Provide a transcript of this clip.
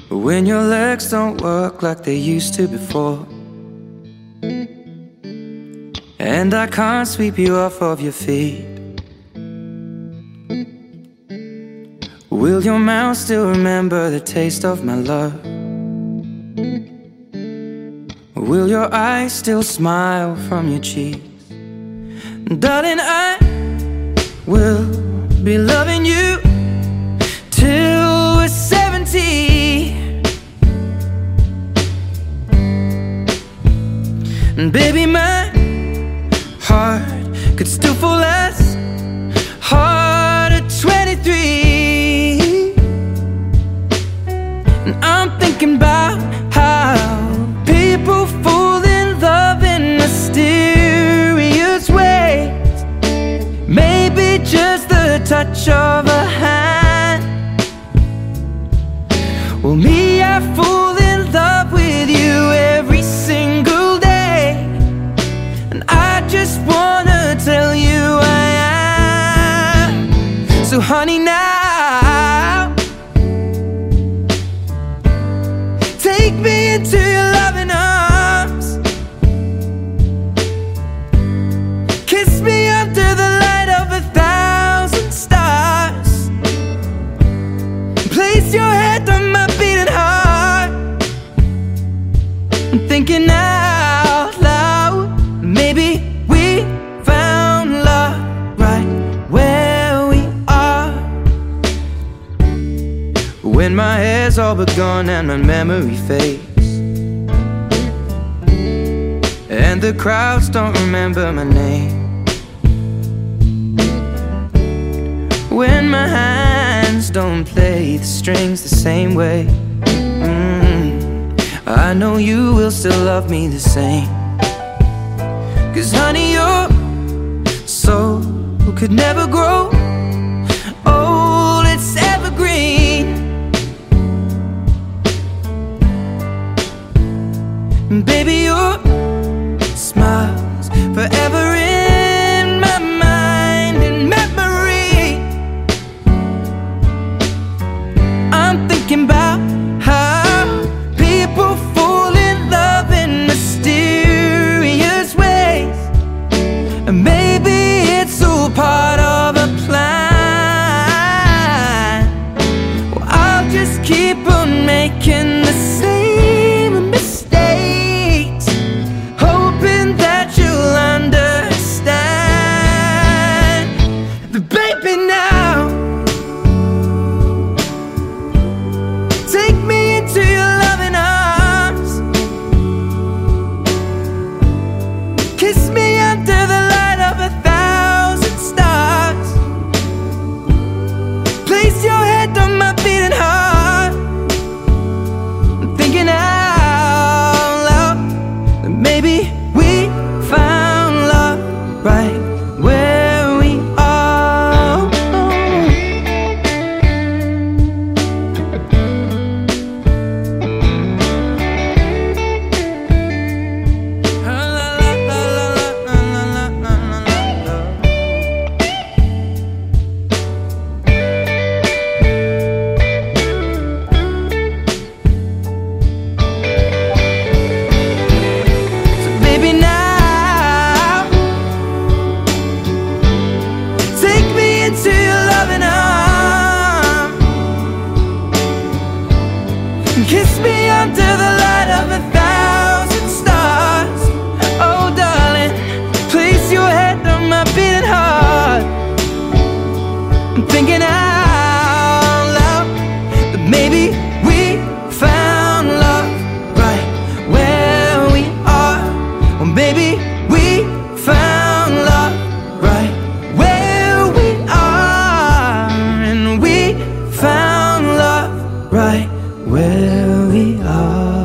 When your legs don't work like they used to before, and I can't sweep you off of your feet, will your mouth still remember the taste of my love? Will your eyes still smile from your cheeks? Darling, I will be loving you till we're 70. And baby, my heart could still fall as hard at 23. And I'm thinking about how people fall in love in mysterious ways. Maybe just the touch of a hand. Well, me, I fall in love with you every single day, and I just wanna tell you I am. So honey, now take me into your loving arms. Kiss me under the light of 1,000 stars. Place your head on my beating heart. I'm thinking out loud, maybe we found love right where we are. When my hair's all but gone and my memory fades, and the crowds don't remember my name, when my hands don't play the strings the same way, I know you will still love me the same. 'Cause honey, your soul could never grow old, it's evergreen. And baby, your smile's forever in my mind and memory. I'm thinking about how people fall in love in mysterious ways, and maybe it's all part of a plan. Well, I'll just keep on making the same mistakes, hoping that you'll understand. But baby, now take me into your loving arms. Kiss me under the light of 1,000 stars. Place your head on my beating heart. I'm thinking out loud that maybe we found love right where we are. So baby, now take me into your loving arms. Kiss me under the light of 1,000 stars. Oh darling, place your head on my beating heart. I'm thinking out loud that maybe we found love right where we are. Well, maybe we found love right where we are, and we found love right where we are.